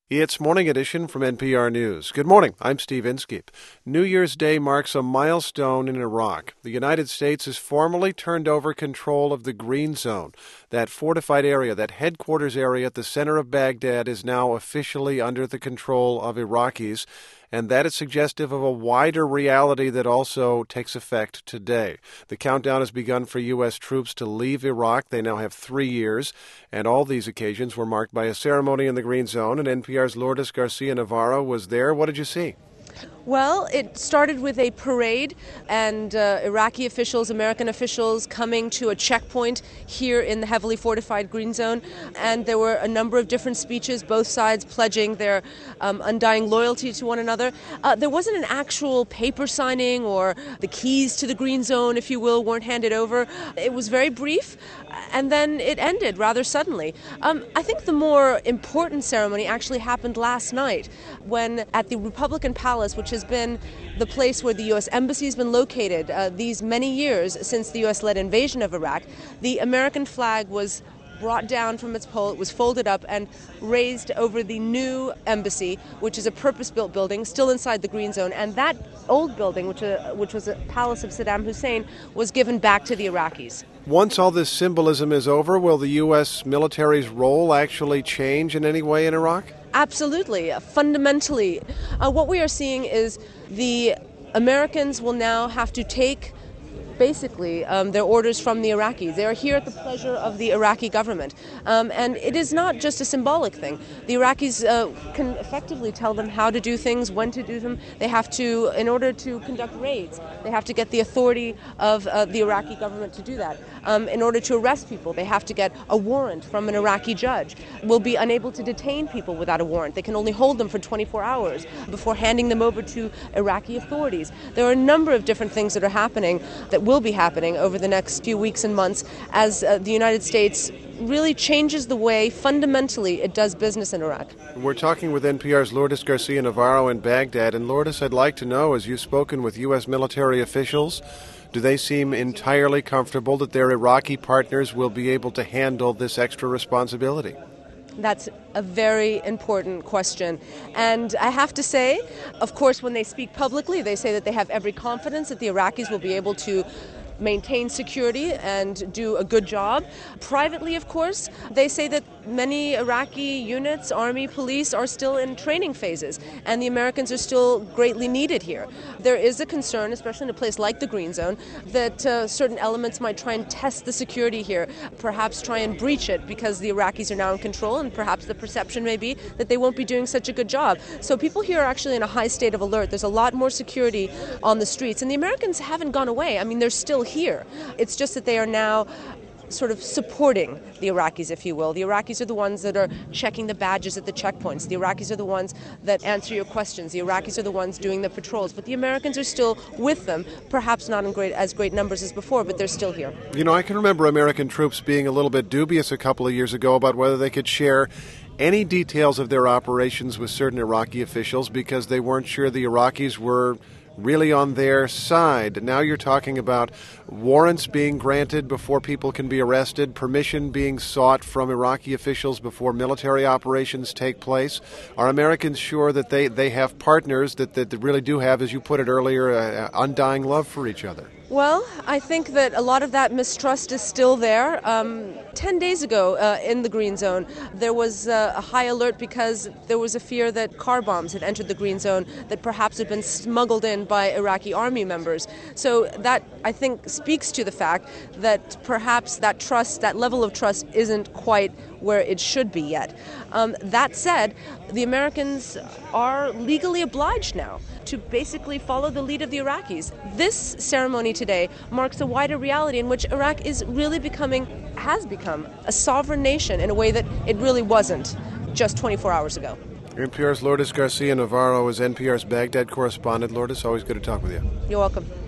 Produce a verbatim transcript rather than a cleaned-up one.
It's Morning Edition from N P R News. Good morning. I'm Steve Inskeep. New Year's Day marks a milestone in Iraq. The United States has formally turned over control of the Green Zone. That fortified area, that headquarters area at the center of Baghdad, is now officially under the control of Iraqis. And that is suggestive of a wider reality that also takes effect today. The countdown has begun for U S troops to leave Iraq. They now have three years, and all these occasions were marked by a ceremony in the Green Zone, and N P R's Lourdes Garcia-Navarro was there. What did you see? Well, it started with a parade and uh, Iraqi officials, American officials coming to a checkpoint here in the heavily fortified Green Zone. And there were a number of different speeches, both sides pledging their um, undying loyalty to one another. Uh, there wasn't an actual paper signing, or the keys to the Green Zone, if you will, weren't handed over. It was very brief, and then it ended rather suddenly. Um, I think the more important ceremony actually happened last night when at the Republican Palace, which has been the place where the U S Embassy has been located uh, these many years since the U S-led invasion of Iraq, the American flag was brought down from its pole. It was folded up and raised over the new embassy, which is a purpose-built building still inside the Green Zone. And that old building, which, uh, which was a palace of Saddam Hussein, was given back to the Iraqis. Once all this symbolism is over, will the U S military's role actually change in any way in Iraq? Absolutely. Fundamentally, uh, what we are seeing is the Americans will now have to take basically um, their orders from the Iraqis. They are here at the pleasure of the Iraqi government. Um, and it is not just a symbolic thing. The Iraqis uh, can effectively tell them how to do things, when to do them. They have to, in order to conduct raids, they have to get the authority of uh, the Iraqi government to do that. Um, in order to arrest people, they have to get a warrant from an Iraqi judge. Will be unable to detain people without a warrant. They can only hold them for twenty-four hours before handing them over to Iraqi authorities. There are a number of different things that are happening that will be happening over the next few weeks and months as uh, the United States really changes the way fundamentally it does business in Iraq. We're talking with N P R's Lourdes Garcia-Navarro in Baghdad. And Lourdes, I'd like to know, as you've spoken with U S military officials, do they seem entirely comfortable that their Iraqi partners will be able to handle this extra responsibility? That's a very important question. And I have to say, of course, when they speak publicly, they say that they have every confidence that the Iraqis will be able to maintain security and do a good job. Privately, of course, they say that many Iraqi units, army, police, are still in training phases, and the Americans are still greatly needed here. There is a concern, especially in a place like the Green Zone, that uh, certain elements might try and test the security here, perhaps try and breach it because the Iraqis are now in control, and perhaps the perception may be that they won't be doing such a good job. So people here are actually in a high state of alert. There's a lot more security on the streets, and the Americans haven't gone away. I mean, they're still here. It's just that they are now sort of supporting the Iraqis, if you will. The Iraqis are the ones that are checking the badges at the checkpoints. The Iraqis are the ones that answer your questions. The Iraqis are the ones doing the patrols. But the Americans are still with them, perhaps not in great, as great numbers as before, but they're still here. You know, I can remember American troops being a little bit dubious a couple of years ago about whether they could share any details of their operations with certain Iraqi officials because they weren't sure the Iraqis were really on their side. Now you're talking about warrants being granted before people can be arrested, permission being sought from Iraqi officials before military operations take place. Are Americans sure that they, they have partners that, that really do have, as you put it earlier, uh, undying love for each other? Well, I think that a lot of that mistrust is still there. Um, ten days ago uh, in the Green Zone, there was uh, a high alert because there was a fear that car bombs had entered the Green Zone that perhaps had been smuggled in by Iraqi army members. So that, I think, speaks to the fact that perhaps that trust, that level of trust isn't quite where it should be yet. Um, that said, the Americans are legally obliged now to basically follow the lead of the Iraqis. This ceremony today marks a wider reality in which Iraq is really becoming, has become, a sovereign nation in a way that it really wasn't just twenty-four hours ago. N P R's Lourdes Garcia-Navarro is N P R's Baghdad correspondent. Lourdes, always good to talk with you. You're welcome.